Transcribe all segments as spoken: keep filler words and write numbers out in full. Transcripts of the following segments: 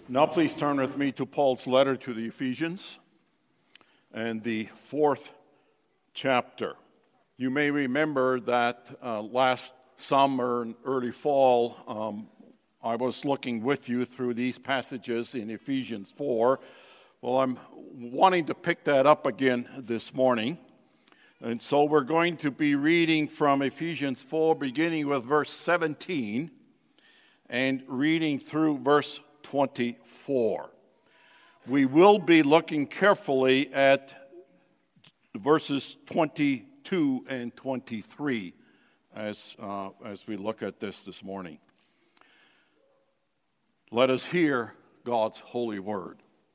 Now please turn with me to Paul's letter to the Ephesians and the fourth chapter. You may remember that uh, last summer and early fall, um, I was looking with you through these passages in Ephesians four. Well, I'm wanting to pick that up again this morning. And so we're going to be reading from Ephesians four, beginning with verse seventeen and reading through verse twenty-four. We will be looking carefully at verses twenty-two and twenty-three as, uh, as we look at this this morning. Let us hear God's holy word.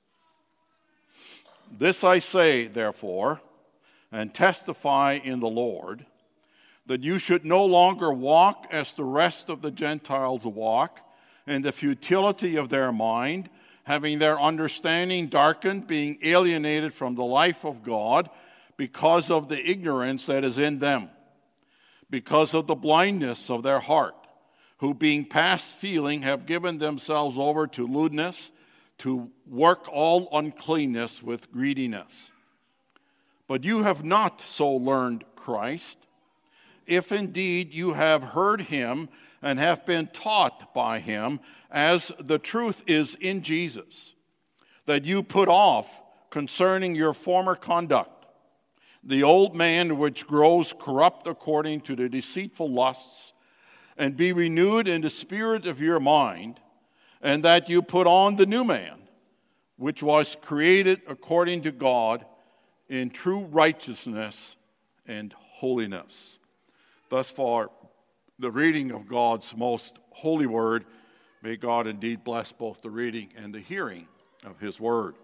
This I say, therefore, and testify in the Lord, that you should no longer walk as the rest of the Gentiles walk, in the futility of their mind, having their understanding darkened, being alienated from the life of God because of the ignorance that is in them, because of the blindness of their heart, who being past feeling have given themselves over to lewdness, to work all uncleanness with greediness. But you have not so learned Christ, if indeed you have heard him and have been taught by him, as the truth is in Jesus, that you put off concerning your former conduct the old man which grows corrupt according to the deceitful lusts, and be renewed in the spirit of your mind, and that you put on the new man, which was created according to God in true righteousness and holiness. Thus far, the reading of God's most holy word. May God indeed bless both the reading and the hearing of his word.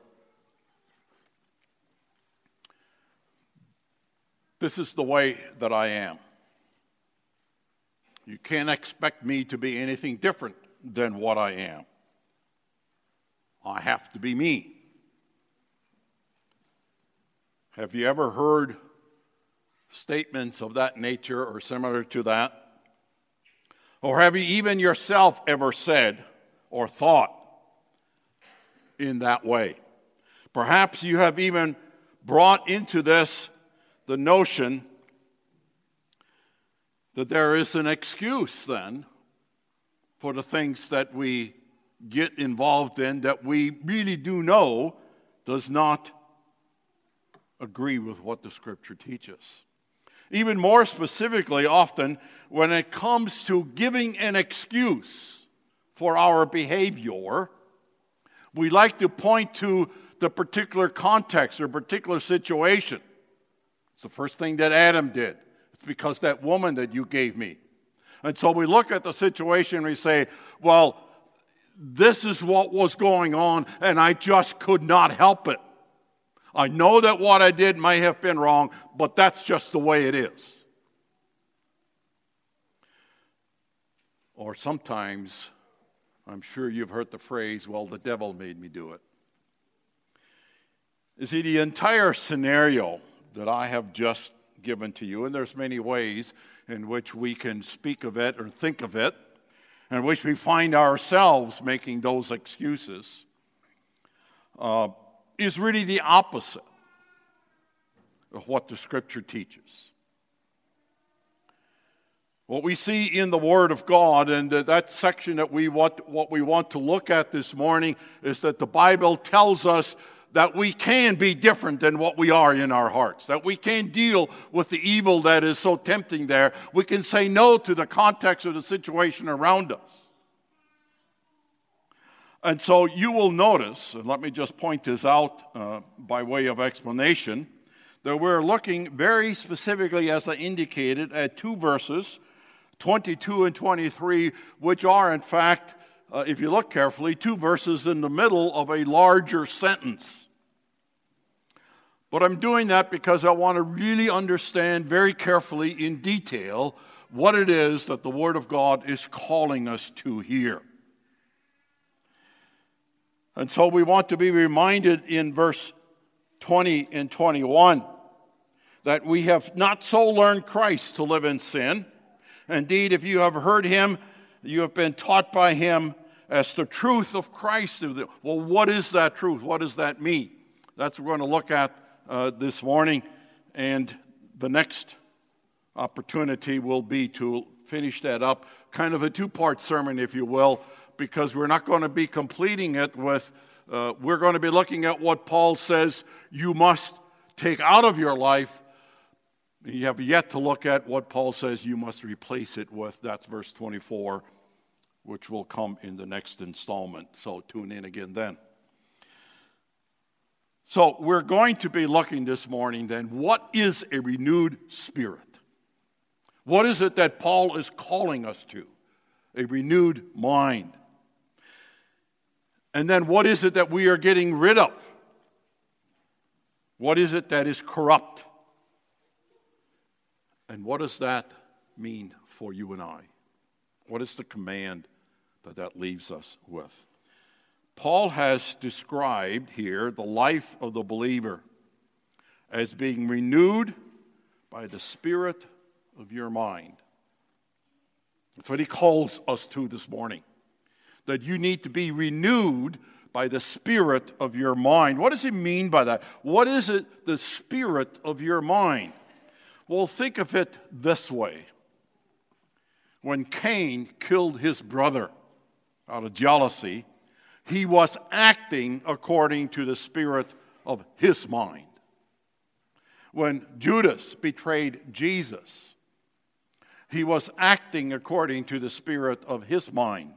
This is the way that I am. You can't expect me to be anything different than what I am. I have to be me. Have you ever heard statements of that nature or similar to that? Or have you even yourself ever said or thought in that way? Perhaps you have even brought into this the notion that there is an excuse then for the things that we get involved in that we really do know does not agree with what the Scripture teaches. Even more specifically, often, when it comes to giving an excuse for our behavior, we like to point to the particular context or particular situation. It's the first thing that Adam did. It's because that woman that you gave me. And so we look at the situation and we say, well, this is what was going on, and I just could not help it. I know that what I did may have been wrong, but that's just the way it is. Or sometimes, I'm sure you've heard the phrase, well, the devil made me do it. You see, the entire scenario that I have just given to you, and there's many ways in which we can speak of it or think of it, in which we find ourselves making those excuses, uh, is really the opposite of what the Scripture teaches. What we see in the Word of God, and that section that we want, what we want to look at this morning, is that the Bible tells us that we can be different than what we are in our hearts, that we can deal with the evil that is so tempting there. We can say no to the context of the situation around us. And so you will notice, and let me just point this out uh, by way of explanation, that we're looking very specifically, as I indicated, at two verses, twenty-two and twenty-three, which are, in fact, uh, if you look carefully, two verses in the middle of a larger sentence. But I'm doing that because I want to really understand very carefully in detail what it is that the Word of God is calling us to here. And so we want to be reminded in verse twenty and twenty-one that we have not so learned Christ to live in sin. Indeed, if you have heard him, you have been taught by him, as the truth of Christ. Well, what is that truth? What does that mean? That's what we're going to look at uh, this morning. And the next opportunity will be to finish that up. Kind of a two-part sermon, if you will, because we're not going to be completing it with, uh, we're going to be looking at what Paul says you must take out of your life. You have yet to look at what Paul says you must replace it with. That's verse twenty-four, which will come in the next installment. So tune in again then. So we're going to be looking this morning then, what is a renewed spirit? What is it that Paul is calling us to? A renewed mind. And then what is it that we are getting rid of? What is it that is corrupt? And what does that mean for you and I? What is the command that that leaves us with? Paul has described here the life of the believer as being renewed by the Spirit of your mind. That's what he calls us to this morning. That you need to be renewed by the spirit of your mind. What does he mean by that? What is it, the spirit of your mind? Well, think of it this way. When Cain killed his brother out of jealousy, he was acting according to the spirit of his mind. When Judas betrayed Jesus, he was acting according to the spirit of his mind.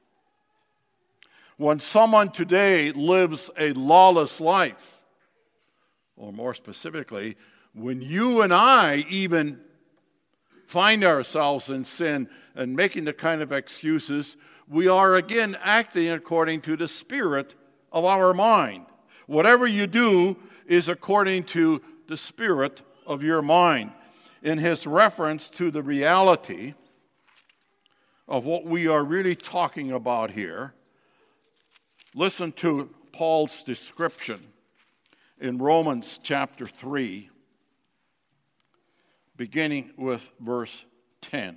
When someone today lives a lawless life, or more specifically, when you and I even find ourselves in sin and making the kind of excuses, we are again acting according to the spirit of our mind. Whatever you do is according to the spirit of your mind. In his reference to the reality of what we are really talking about here, listen to Paul's description in Romans chapter three, beginning with verse ten.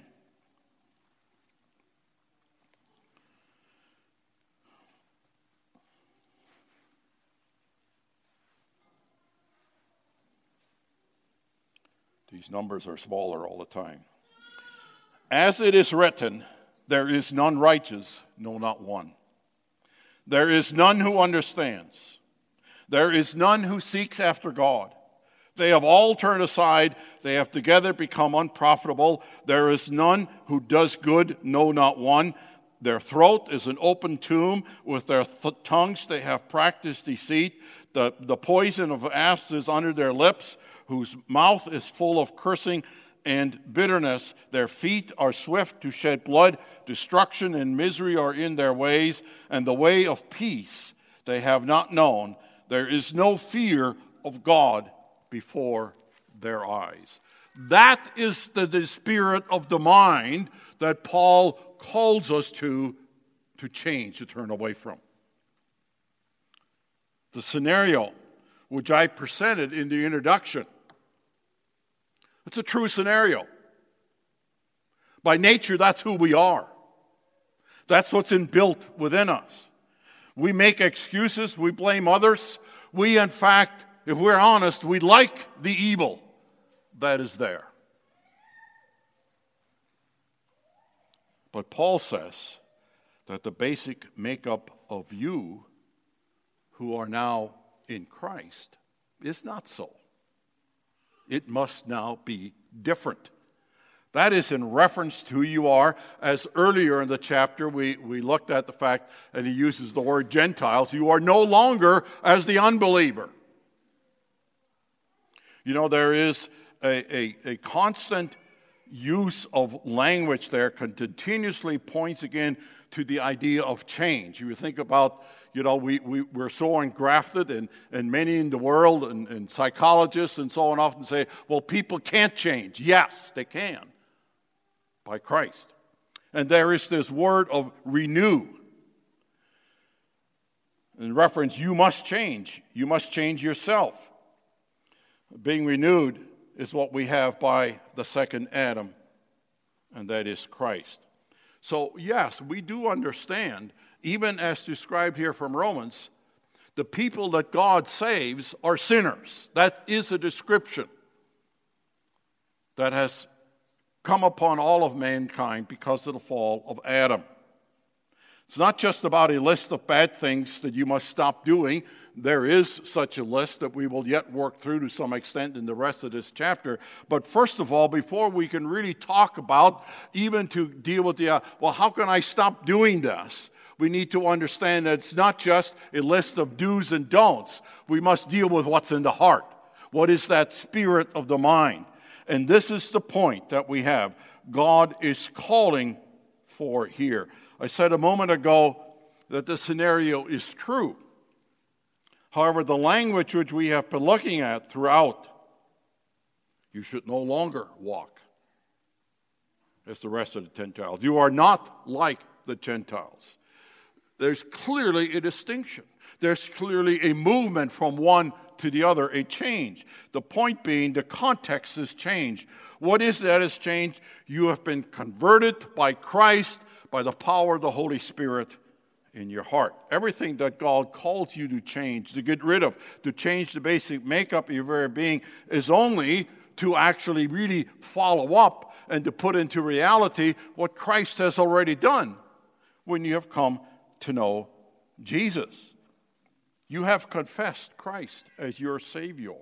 These numbers are smaller all the time. As it is written, there is none righteous, no, not one. There is none who understands. There is none who seeks after God. They have all turned aside. They have together become unprofitable. There is none who does good, no, not one. Their throat is an open tomb. With their th- tongues they have practiced deceit. The, the poison of asps is under their lips, whose mouth is full of cursing and bitterness. Their feet are swift to shed blood. Destruction and misery are in their ways, and the way of peace they have not known. There is no fear of God before their eyes. That is the, the spirit of the mind that Paul calls us to, to change, to turn away from. The scenario which I presented in the introduction, it's a true scenario. By nature, that's who we are. That's what's inbuilt within us. We make excuses, we blame others. We, in fact, if we're honest, we like the evil that is there. But Paul says that the basic makeup of you who are now in Christ is not so. It must now be different. That is in reference to who you are. As earlier in the chapter, we, we looked at the fact, and he uses the word Gentiles. You are no longer as the unbeliever. You know, there is a, a, a constant use of language there continuously points again to the idea of change. You think about, you know, we, we, we're so engrafted, and, and many in the world, and, and psychologists and so on often say, well, people can't change. Yes, they can, by Christ. And there is this word of renew. In reference, you must change. You must change yourself. Being renewed is what we have by the second Adam, and that is Christ. So, yes, we do understand even as described here from Romans, the people that God saves are sinners. That is a description that has come upon all of mankind because of the fall of Adam. It's not just about a list of bad things that you must stop doing. There is such a list that we will yet work through to some extent in the rest of this chapter. But first of all, before we can really talk about, even to deal with the, uh, well, how can I stop doing this? We need to understand that it's not just a list of do's and don'ts. We must deal with what's in the heart. What is that spirit of the mind? And this is the point that we have. God is calling for here. I said a moment ago that the scenario is true. However, the language which we have been looking at throughout, you should no longer walk as the rest of the Gentiles. You are not like the Gentiles. There's clearly a distinction. There's clearly a movement from one to the other, a change. The point being, the context has changed. What is that has changed? You have been converted by Christ, by the power of the Holy Spirit in your heart. Everything that God calls you to change, to get rid of, to change the basic makeup of your very being is only to actually really follow up and to put into reality what Christ has already done when you have come to know Jesus. You have confessed Christ as your Savior.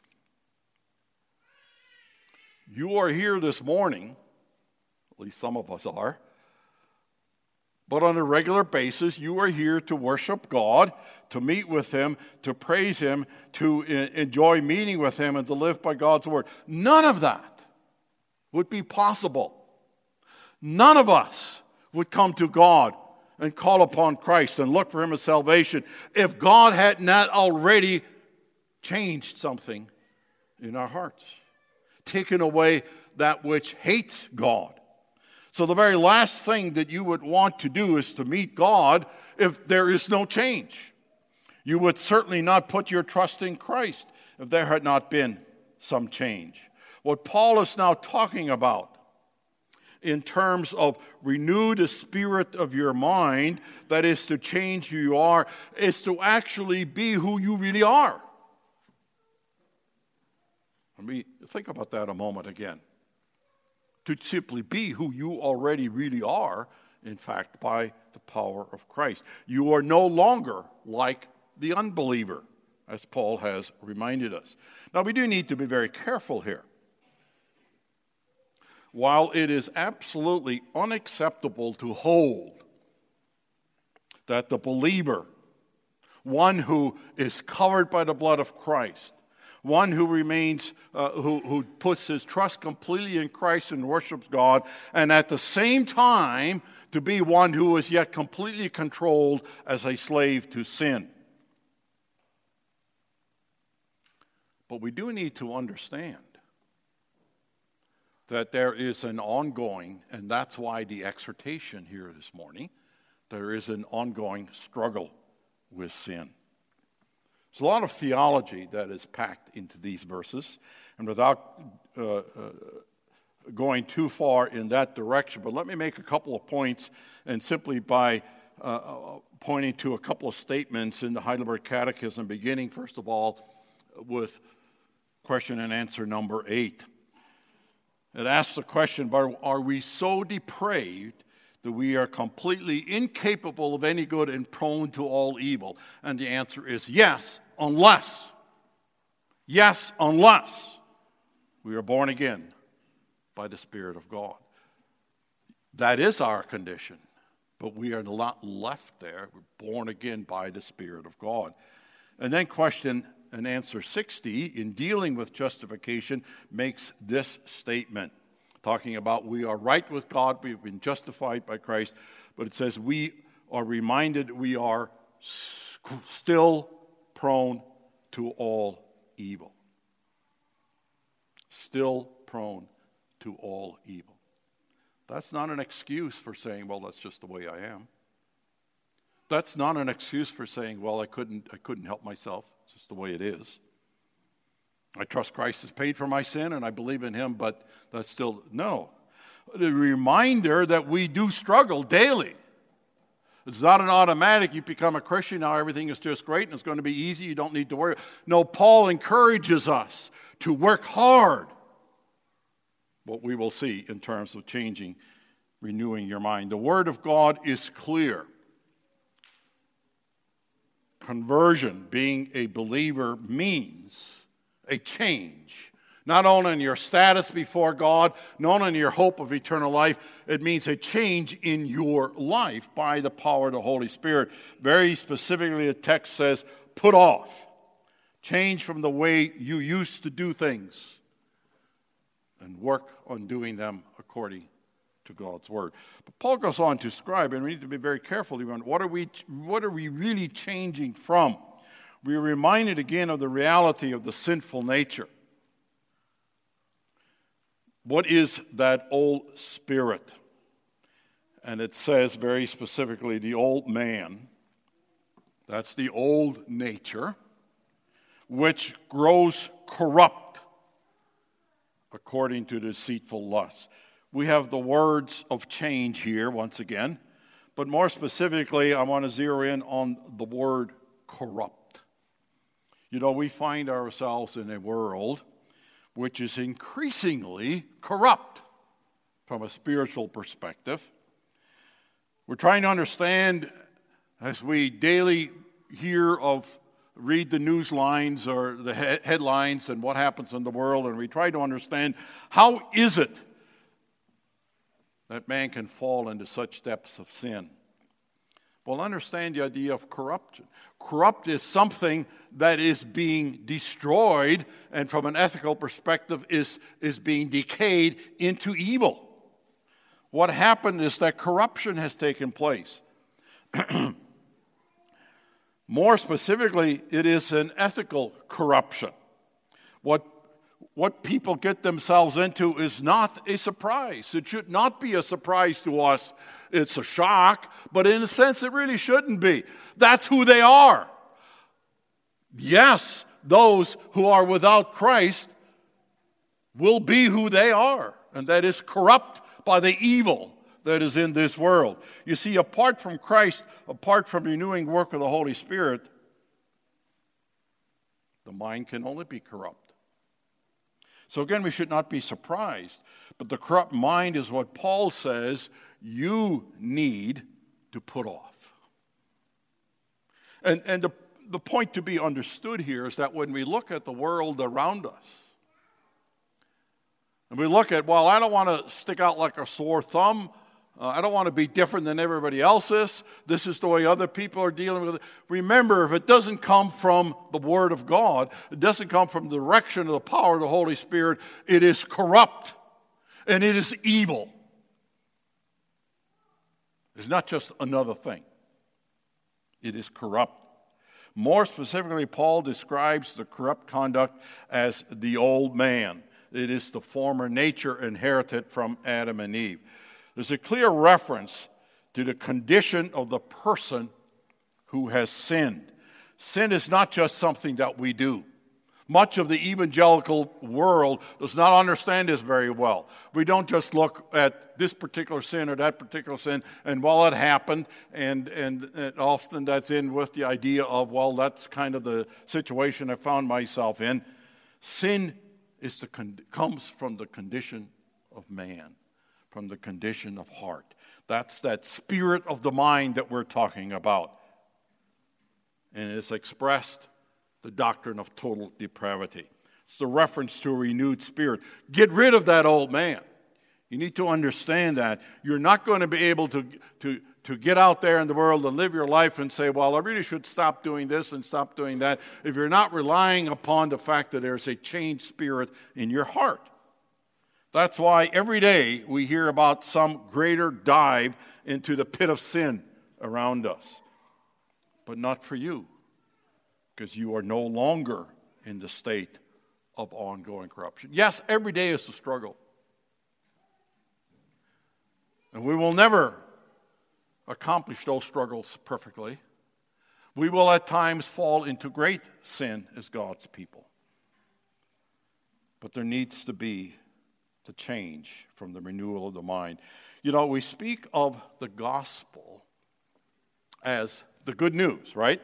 You are here this morning, at least some of us are, but on a regular basis, you are here to worship God, to meet with Him, to praise Him, to enjoy meeting with Him, and to live by God's Word. None of that would be possible. None of us would come to God and call upon Christ and look for Him as salvation if God had not already changed something in our hearts, taken away that which hates God. So the very last thing that you would want to do is to meet God if there is no change. You would certainly not put your trust in Christ if there had not been some change. What Paul is now talking about in terms of renew the spirit of your mind, that is to change who you are, is to actually be who you really are. Let me think about that a moment again. To simply be who you already really are, in fact, by the power of Christ. You are no longer like the unbeliever, as Paul has reminded us. Now, we do need to be very careful here. While it is absolutely unacceptable to hold that the believer, one who is covered by the blood of Christ, one who remains, uh, who, who puts his trust completely in Christ and worships God, and at the same time to be one who is yet completely controlled as a slave to sin. But we do need to understand that there is an ongoing, and that's why the exhortation here this morning, there is an ongoing struggle with sin. There's a lot of theology that is packed into these verses, and without uh, uh, going too far in that direction, but let me make a couple of points, and simply by uh, pointing to a couple of statements in the Heidelberg Catechism, beginning first of all with question and answer number eight. It asks the question, are we so depraved that we are completely incapable of any good and prone to all evil? And the answer is yes, unless, yes, unless we are born again by the Spirit of God. That is our condition, but we are not left there. We're born again by the Spirit of God. And then question and answer sixty, in dealing with justification, makes this statement, talking about we are right with God, we've been justified by Christ, but it says we are reminded we are still prone to all evil. Still prone to all evil. That's not an excuse for saying, well, that's just the way I am. That's not an excuse for saying, well, I couldn't, I couldn't help myself. It's just the way it is. I trust Christ has paid for my sin and I believe in Him, but that's still, no. The reminder that we do struggle daily It's not an automatic, you become a Christian, now everything is just great and it's going to be easy, you don't need to worry. No, Paul encourages us to work hard. What we will see in terms of changing, renewing your mind. The Word of God is clear. Conversion, being a believer, means a change. Not only in your status before God, not only in your hope of eternal life, it means a change in your life by the power of the Holy Spirit. Very specifically, the text says, put off. Change from the way you used to do things and work on doing them according to God's Word. But Paul goes on to describe, and we need to be very careful, what are we, what are we really changing from? We're reminded again of the reality of the sinful nature. What is that old spirit? And it says very specifically, the old man. That's the old nature, which grows corrupt according to deceitful lusts. We have the words of change here once again, but more specifically, I want to zero in on the word corrupt. You know, we find ourselves in a world which is increasingly corrupt from a spiritual perspective. We're trying to understand, as we daily hear of, read the news lines or the he- headlines and what happens in the world, and we try to understand, how is it that man can fall into such depths of sin? Well, understand the idea of corruption. Corrupt is something that is being destroyed, and from an ethical perspective is, is being decayed into evil. What happened is that corruption has taken place. More specifically, it is an ethical corruption. What What people get themselves into is not a surprise. It should not be a surprise to us. It's a shock, but in a sense it really shouldn't be. That's who they are. Yes, those who are without Christ will be who they are, and that is corrupt by the evil that is in this world. You see, apart from Christ, apart from the renewing work of the Holy Spirit, the mind can only be corrupt. So again, we should not be surprised. But the corrupt mind is what Paul says you need to put off. And, and the, the point to be understood here is that when we look at the world around us, and we look at, well, I don't want to stick out like a sore thumb. Uh, I don't want to be different than everybody else is. This is the way other people are dealing with it. Remember, if it doesn't come from the Word of God, it doesn't come from the direction of the power of the Holy Spirit, it is corrupt and it is evil. It's not just another thing. It is corrupt. More specifically, Paul describes the corrupt conduct as the old man. It is the former nature inherited from Adam and Eve. There's a clear reference to the condition of the person who has sinned. Sin is not just something that we do. Much of the evangelical world does not understand this very well. We don't just look at this particular sin or that particular sin, and well, it happened, and, and, and often that's in with the idea of, well, that's kind of the situation I found myself in. Sin is the con- comes from the condition of man, from the condition of heart. That's that spirit of the mind that we're talking about. And it's expressed the doctrine of total depravity. It's the reference to a renewed spirit. Get rid of that old man. You need to understand that. You're not going to be able to, to, to get out there in the world and live your life and say, well, I really should stop doing this and stop doing that, if you're not relying upon the fact that there's a changed spirit in your heart. That's why every day we hear about some greater dive into the pit of sin around us. But not for you, because you are no longer in the state of ongoing corruption. Yes, every day is a struggle. And we will never accomplish those struggles perfectly. We will at times fall into great sin as God's people. But there needs to be the change from the renewal of the mind. You know, we speak of the gospel as the good news, right?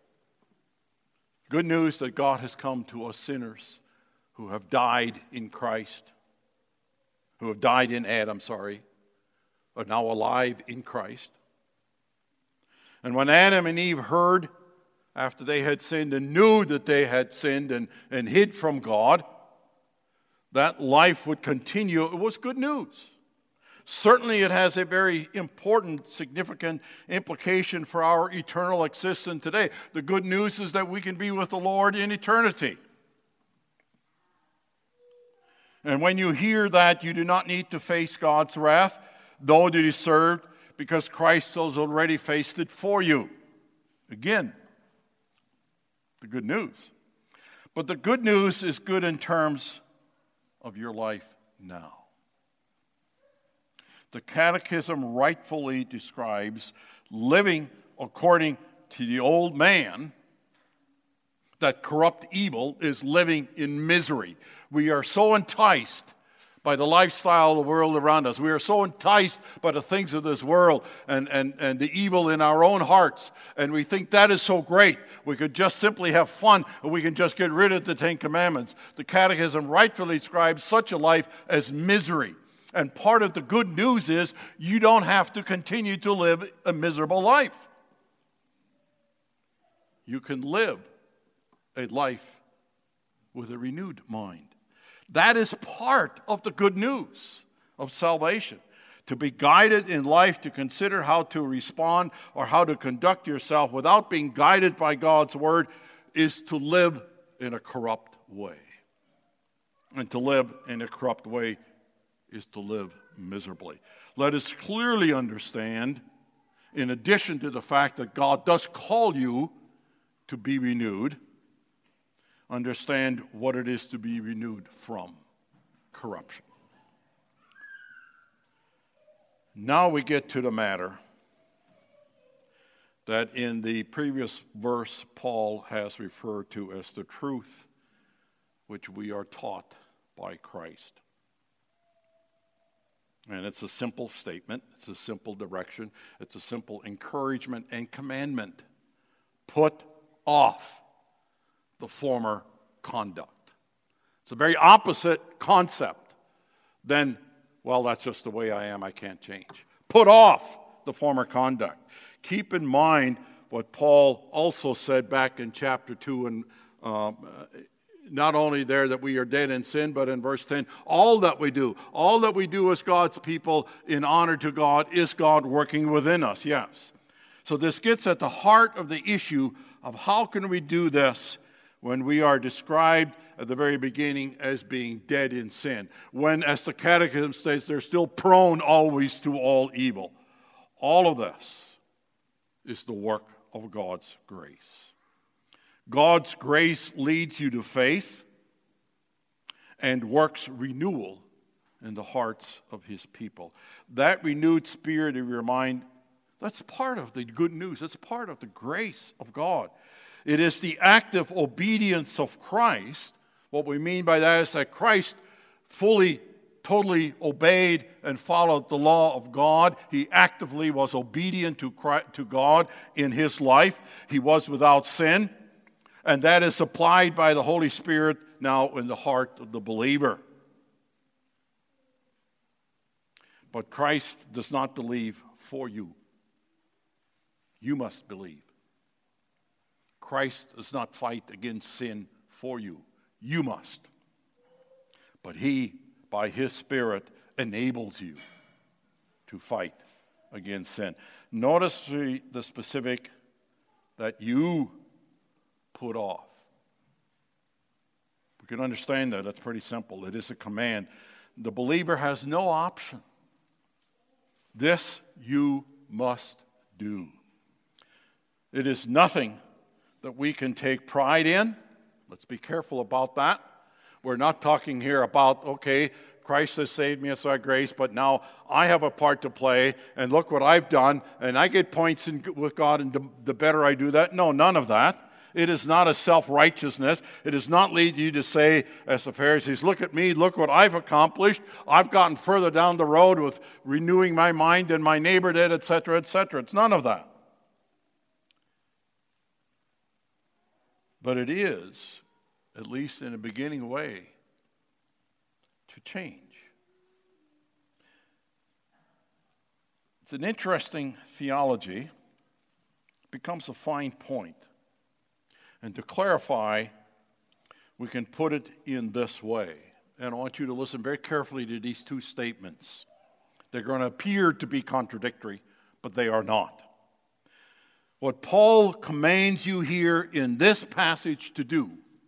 Good news that God has come to us sinners who have died in Christ, who have died in Adam, sorry, are now alive in Christ. And when Adam and Eve heard, after they had sinned and knew that they had sinned and, and hid from God, that life would continue, it was good news. Certainly it has a very important, significant implication for our eternal existence today. The good news is that we can be with the Lord in eternity. And when you hear that, you do not need to face God's wrath, though it is served, because Christ has already faced it for you. Again, the good news. But the good news is good in terms of your life now. The Catechism rightfully describes living according to the old man, that corrupt evil, is living in misery. We are so enticed by the lifestyle of the world around us. We are so enticed by the things of this world and, and, and the evil in our own hearts. And we think that is so great. We could just simply have fun and we can just get rid of the Ten Commandments. The Catechism rightfully describes such a life as misery. And part of the good news is you don't have to continue to live a miserable life. You can live a life with a renewed mind. That is part of the good news of salvation. To be guided in life, to consider how to respond or how to conduct yourself without being guided by God's word, is to live in a corrupt way. And to live in a corrupt way is to live miserably. Let us clearly understand, in addition to the fact that God does call you to be renewed, understand what it is to be renewed from: corruption. Now we get to the matter that in the previous verse Paul has referred to as the truth which we are taught by Christ. And it's a simple statement, it's a simple direction, it's a simple encouragement and commandment. Put off the former conduct. It's a very opposite concept than, well, that's just the way I am, I can't change. Put off the former conduct. Keep in mind what Paul also said back in chapter two, and um, not only there that we are dead in sin, but in verse ten, all that we do, all that we do as God's people in honor to God, is God working within us, yes. So this gets at the heart of the issue of how can we do this when we are described at the very beginning as being dead in sin. When, as the Catechism states, they're still prone always to all evil. All of this is the work of God's grace. God's grace leads you to faith and works renewal in the hearts of his people. That renewed spirit of your mind, that's part of the good news. That's part of the grace of God. It is the active obedience of Christ. What we mean by that is that Christ fully, totally obeyed and followed the law of God. He actively was obedient to Christ, to God in his life. He was without sin. And that is applied by the Holy Spirit now in the heart of the believer. But Christ does not believe for you. You must believe. Christ does not fight against sin for you. You must. But he, by his Spirit, enables you to fight against sin. Notice the, the specific that you put off. We can understand that. That's pretty simple. It is a command. The believer has no option. This you must do. It is nothing that we can take pride in. Let's be careful about that. We're not talking here about, okay, Christ has saved me, it's our grace, but now I have a part to play, and look what I've done, and I get points in, with God, and the, the better I do that. No, none of that. It is not a self-righteousness. It does not lead you to say, as the Pharisees, look at me, look what I've accomplished. I've gotten further down the road with renewing my mind than my neighbor did, et cetera, et cetera. It's none of that. But it is, at least in a beginning way, to change. It's an interesting theology. It becomes a fine point. And to clarify, we can put it in this way. And I want you to listen very carefully to these two statements. They're going to appear to be contradictory, but they are not. What Paul commands you here in this passage to do,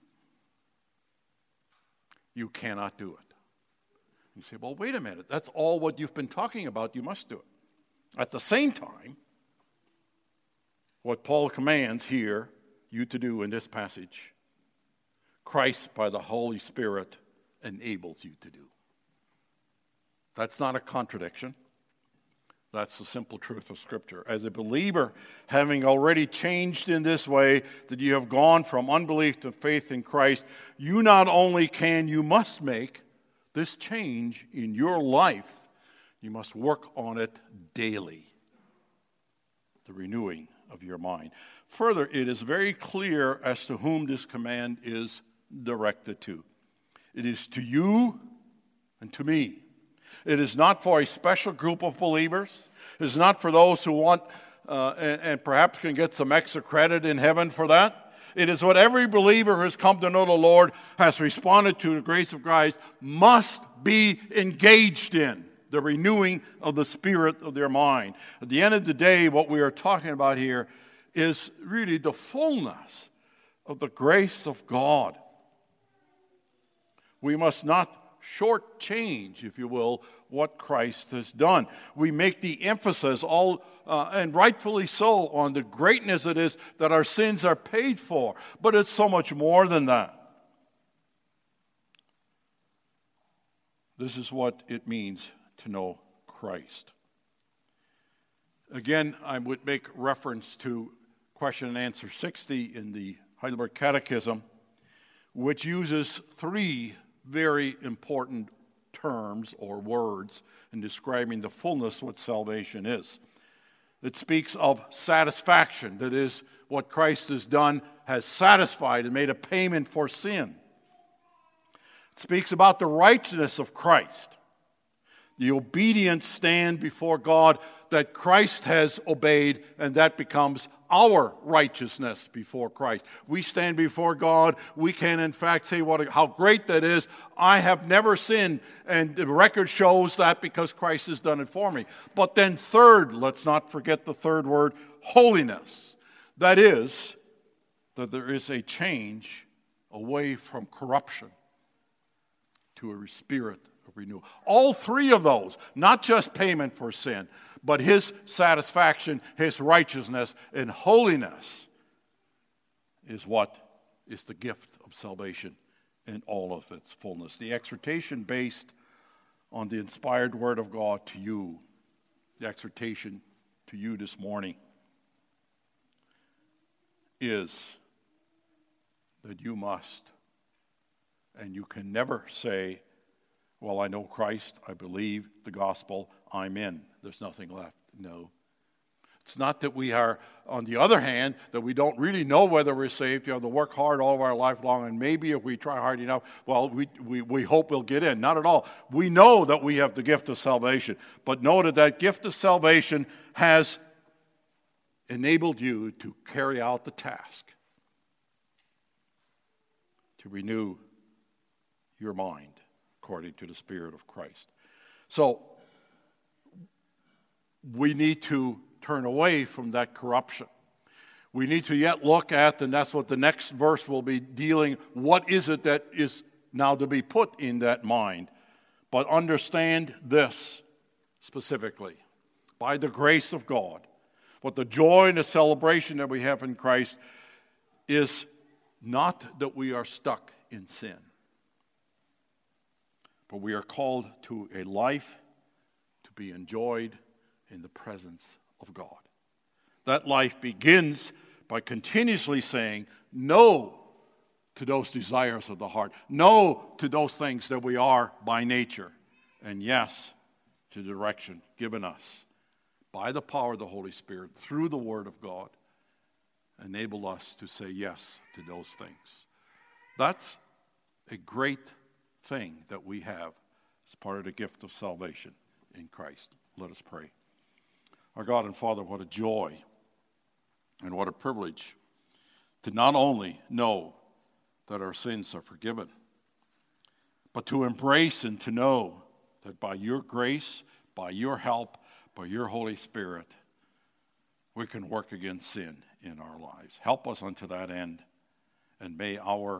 you cannot do it. You say, well, wait a minute. That's all what you've been talking about. You must do it. At the same time, what Paul commands here you to do in this passage, Christ, by the Holy Spirit, enables you to do. That's not a contradiction. That's the simple truth of Scripture. As a believer, having already changed in this way, that you have gone from unbelief to faith in Christ, you not only can, you must make this change in your life. You must work on it daily. The renewing of your mind. Further, it is very clear as to whom this command is directed to. It is to you and to me. It is not for a special group of believers. It is not for those who want uh, and, and perhaps can get some extra credit in heaven for that. It is what every believer who has come to know the Lord, has responded to the grace of Christ, must be engaged in. The renewing of the spirit of their mind. At the end of the day, what we are talking about here is really the fullness of the grace of God. We must not shortchange, if you will, what Christ has done. We make the emphasis, all uh, and rightfully so, on the greatness it is that our sins are paid for. But it's so much more than that. This is what it means to know Christ. Again, I would make reference to question and answer sixty in the Heidelberg Catechism, which uses three very important terms or words in describing the fullness of what salvation is. It speaks of satisfaction, that is, what Christ has done has satisfied and made a payment for sin. It speaks about the righteousness of Christ, the obedient stand before God that Christ has obeyed, and that becomes our righteousness before Christ. We stand before God. We can, in fact, say what how great that is. I have never sinned, and the record shows that because Christ has done it for me. But then third, let's not forget the third word, holiness. That is, that there is a change away from corruption to a spirit of renewal. All three of those, not just payment for sin, but his satisfaction, his righteousness, and holiness is what is the gift of salvation in all of its fullness. The exhortation based on the inspired word of God to you, the exhortation to you this morning is that you must, and you can never say, well, I know Christ, I believe the gospel, I'm in. There's nothing left. No. It's not that we are, on the other hand, that we don't really know whether we're saved. You have to work hard all of our life long, and maybe if we try hard enough, well, we, we, we hope we'll get in. Not at all. We know that we have the gift of salvation. But know that that gift of salvation has enabled you to carry out the task, to renew your mind according to the Spirit of Christ. So, we need to turn away from that corruption. We need to yet look at, and that's what the next verse will be dealing, what is it that is now to be put in that mind? But understand this specifically. By the grace of God, what the joy and the celebration that we have in Christ is not that we are stuck in sin, but we are called to a life to be enjoyed in the presence of God. That life begins by continuously saying no to those desires of the heart, no to those things that we are by nature, and yes to the direction given us by the power of the Holy Spirit through the Word of God enable us to say yes to those things. That's a great thing that we have as part of the gift of salvation in Christ. Let us pray. Our God and Father, what a joy and what a privilege to not only know that our sins are forgiven, but to embrace and to know that by your grace, by your help, by your Holy Spirit, we can work against sin in our lives. Help us unto that end, and may our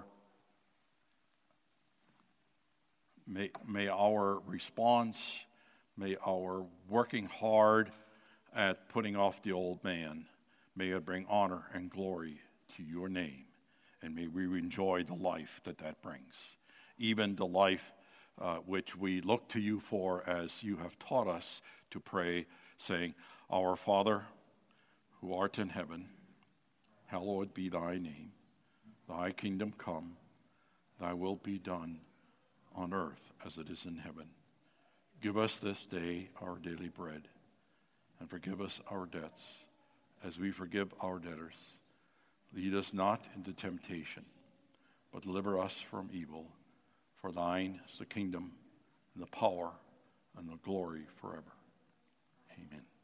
may, may our response, may our working hard at putting off the old man, may it bring honor and glory to your name, and may we enjoy the life that that brings, even the life uh, which we look to you for, as you have taught us to pray, saying, Our Father, who art in heaven, hallowed be thy name. Thy kingdom come, thy will be done on earth as it is in heaven. Give us this day our daily bread, and forgive us our debts as we forgive our debtors. Lead us not into temptation, but deliver us from evil. For thine is the kingdom, and the power, and the glory forever. Amen.